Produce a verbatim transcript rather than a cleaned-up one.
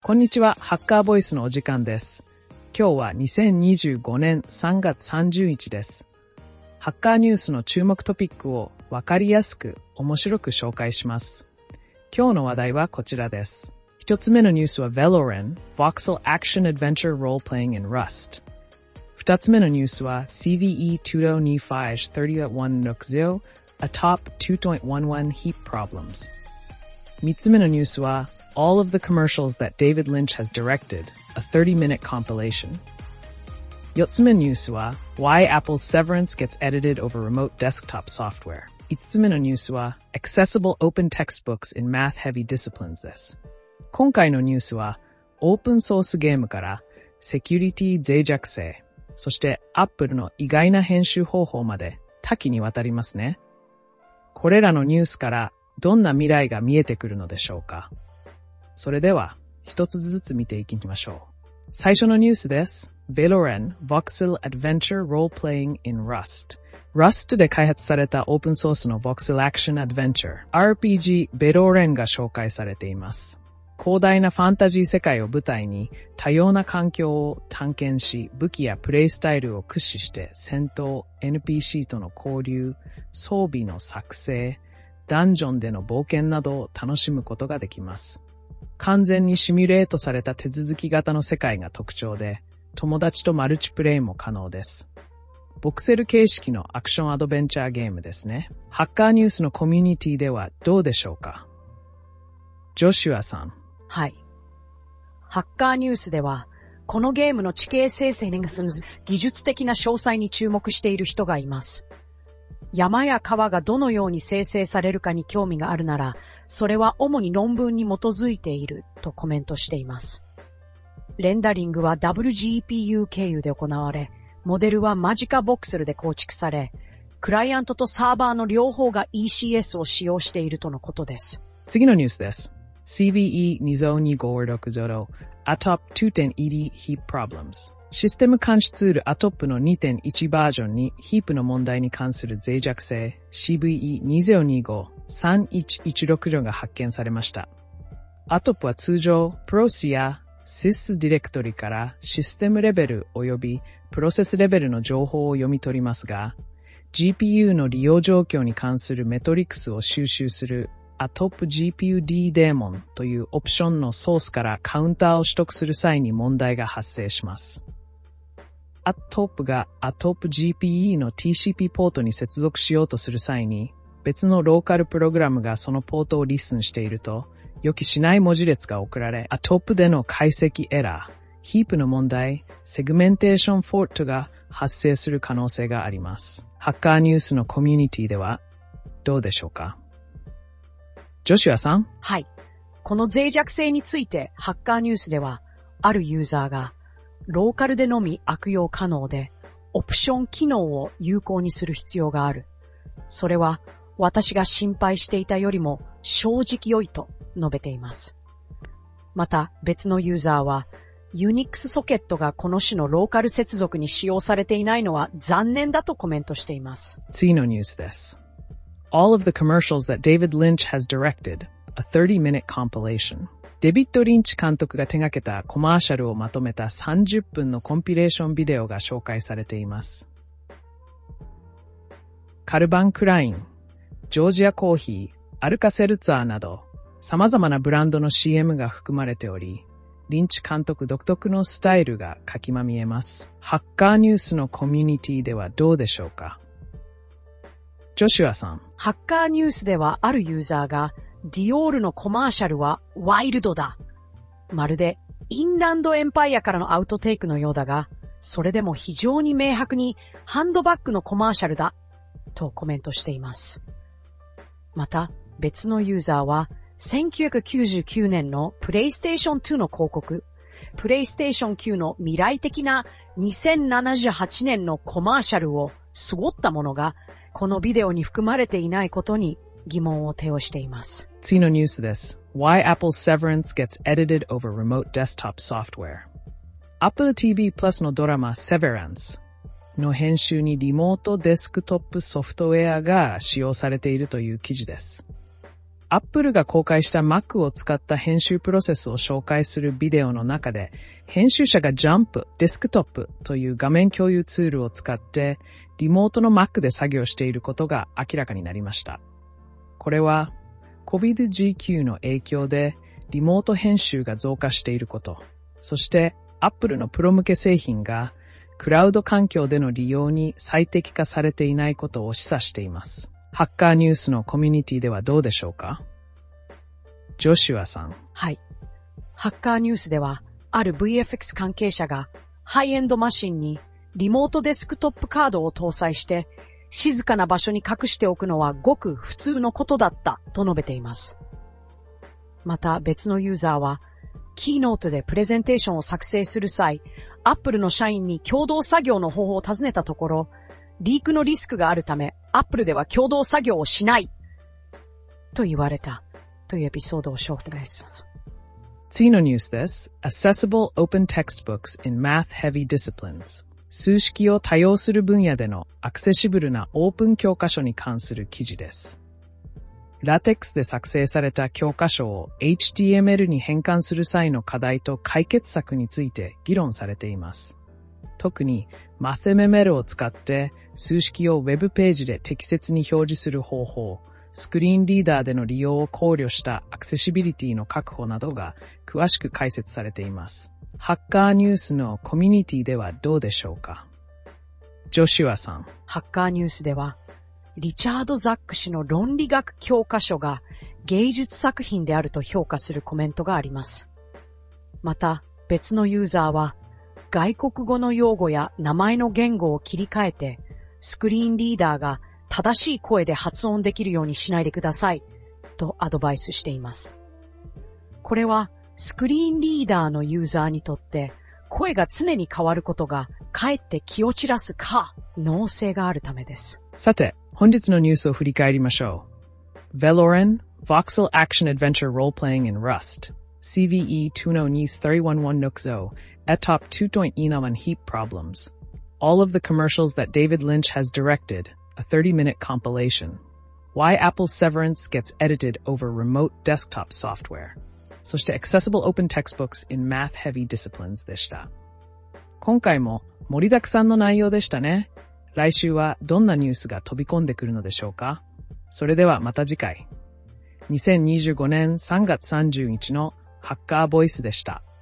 こんにちは、ハッカーボイスのお時間です。今日はにせんにじゅうごねんさんがつさんじゅうにちです。ハッカーニュースの注目トピックをわかりやすく面白く紹介します。今日の話題はこちらです。一つ目のニュースは Valorant Voxel Action Adventure Role-Playing in Rust。二つ目のニュースは シーブイイーにせんにじゅうご さんじゅういち ノクゼロ Atop にてんじゅういち Heap Problems。三つ目のニュースはAll of the commercials that David Lynch has directed, a thirty minute compilation. 四つ目のニュースは Why Apple's Severance gets edited over remote desktop software. 五つ目のニュースは Accessible open textbooks in math heavy disciplines です。今回のニュースはオープンソースゲームからセキュリティ脆弱性、そして Apple の意外な編集方法まで多岐にわたりますね。これらのニュースからどんな未来が見えてくるのでしょうか。それでは、一つずつ見ていきましょう。最初のニュースです。Valorant Voxel Adventure Role-Playing in Rust。Rust で開発されたオープンソースの Voxel Action Adventure、アールピージー Valorant が紹介されています。広大なファンタジー世界を舞台に、多様な環境を探検し、武器やプレイスタイルを駆使して戦闘、エヌピーシー との交流、装備の作成、ダンジョンでの冒険などを楽しむことができます。完全にシミュレートされた手続き型の世界が特徴で、友達とマルチプレイも可能です。ボクセル形式のアクションアドベンチャーゲームですね。ハッカーニュースのコミュニティではどうでしょうか？ジョシュアさん。 はい。ハッカーニュースでは、このゲームの地形生成に技術的な詳細に注目している人がいます。山や川がどのように生成されるかに興味があるなら、それは主に論文に基づいているとコメントしています。レンダリングは ダブリュージーピーユー 経由で行われ、モデルはマジカボクセルで構築され、クライアントとサーバーの両方が イーシーエス を使用しているとのことです。 次のニュースです。シーブイイーにせんにじゅうご ろくゼロ Atop にてんいち Heap Problems。システム監視ツール Atop の にてんいち バージョンに Heap の問題に関する脆弱性 シーブイイーにせんにじゅうご さんいちいちろく が発見されました。Atop は通常、プロスや Sys ディレクトリからシステムレベル及びプロセスレベルの情報を読み取りますが、ジーピーユー の利用状況に関するメトリクスを収集する Atop ジーピーユー ディー デーモンというオプションのソースからカウンターを取得する際に問題が発生します。Atop が Atop ジーピーイー の ティーシーピー ポートに接続しようとする際に、別のローカルプログラムがそのポートをリスンしていると、予期しない文字列が送られ、Atop での解析エラー、Heap の問題、セグメンテーションフォルトが発生する可能性があります。ハッカーニュースのコミュニティではどうでしょうか？ジョシュアさん？ はい。この脆弱性についてハッカーニュースでは、あるユーザーがローカルでのみ悪用可能で、オプション機能を有効にする必要がある。それは私が心配していたよりも正直良いと述べています。また別のユーザーは、Unix ソケットがこの種のローカル接続に使用されていないのは残念だとコメントしています。 次のニュースです。All of the commercials that David Lynch has directed, a thirty minute compilation。デビッド・リンチ監督が手掛けたコマーシャルをまとめたさんじゅっぷんのコンピレーションビデオが紹介されています。カルバン・クライン、ジョージアコーヒー、アルカセルツァーなど様々なブランドの シーエム が含まれており、リンチ監督独特のスタイルが垣間見えます。ハッカーニュースのコミュニティではどうでしょうか？ジョシュアさん。 ハッカーニュースではあるユーザーが、ディオールのコマーシャルはワイルドだ。まるでインランドエンパイアからのアウトテイクのようだが、それでも非常に明白にハンドバッグのコマーシャルだ。とコメントしています。また別のユーザーは、せんきゅうひゃくきゅうじゅうきゅうねんのプレイステーションツーの広告、プレイステーションキューの未来的なにせんななじゅうはちねんのコマーシャルをすごったものが、このビデオに含まれていないことに疑問を呈しています。 次のニュースです。Why Apple's Severance gets edited over remote desktop software。Apple ティーブイ Plus のドラマ Severance の編集にリモートデスクトップソフトウェアが使用されているという記事です。 Apple が公開した Mac を使った編集プロセスを紹介するビデオの中で、編集者が Jump、デスクトップという画面共有ツールを使って、リモートの Mac で作業していることが明らかになりました。これは、コビドじゅうきゅう の影響で、リモート編集が増加していること、そして Apple のプロ向け製品が、クラウド環境での利用に最適化されていないことを示唆しています。ハッカーニュースのコミュニティではどうでしょうか？ジョシュアさん。 はい。ハッカーニュースでは、ある ブイエフエックス 関係者がハイエンドマシンにリモートデスクトップカードを搭載して静かな場所に隠しておくのはごく普通のことだったと述べています。また別のユーザーは、キーノートでプレゼンテーションを作成する際、Apple の社員に共同作業の方法を尋ねたところ、リークのリスクがあるため、Apple では共同作業をしないと言われたというエピソードを紹介します。 次のニュースです。Accessible Open Textbooks in Math-Heavy Disciplines。数式を多用する分野でのアクセシブルなオープン教科書に関する記事です。ラテックスで作成された教科書を エイチティーエムエル に変換する際の課題と解決策について議論されています。特に MathMML を使って数式をウェブページで適切に表示する方法、スクリーンリーダーでの利用を考慮したアクセシビリティの確保などが詳しく解説されています。ハッカーニュースのコミュニティではどうでしょうか？ジョシュアさん。 ハッカーニュースでは、リチャード・ザック氏の論理学教科書が芸術作品であると評価するコメントがあります。また別のユーザーは外国語の用語や名前の言語を切り替えてスクリーンリーダーが正しい声で発音できるようにしないでくださいとアドバイスしています。これはスクリーンリーダーのユーザーにとって声が常に変わることがかえって気を散らす可能性があるためです。 さて、本日のニュースを振り返りましょう。Veloren, Voxel Action Adventure Role-Playing in Rust, シーブイイーに に さんいちいちいち Nukzo, Etop two point one Heap Problems. All of the commercials that David Lynch has directed, a thirty minute compilation. Why Apple's Severance gets edited over remote desktop software. そして Accessible Open Textbooks in Math-Heavy Disciplines でした。今回も盛りだくさんの内容でしたね。来週はどんなニュースが飛び込んでくるのでしょうか？それではまた次回。にせんにじゅうごねんさんがつさんじゅうにちのハッカーボイスでした。